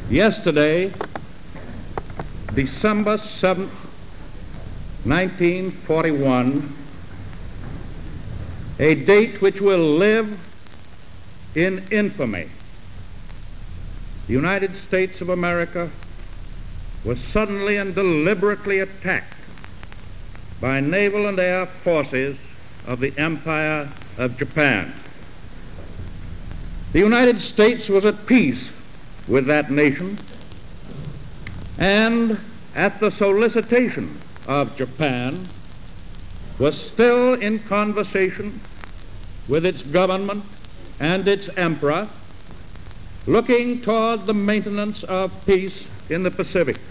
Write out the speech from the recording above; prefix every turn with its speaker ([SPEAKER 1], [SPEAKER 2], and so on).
[SPEAKER 1] Yesterday, December 7th, 1941, a date which will live in infamy, the United States of America was suddenly and deliberately attacked by naval and air forces of the Empire of Japan. The United States was at peace with that nation, and at the solicitation of Japan was still in conversation with its government and its emperor, looking toward the maintenance of peace in the Pacific.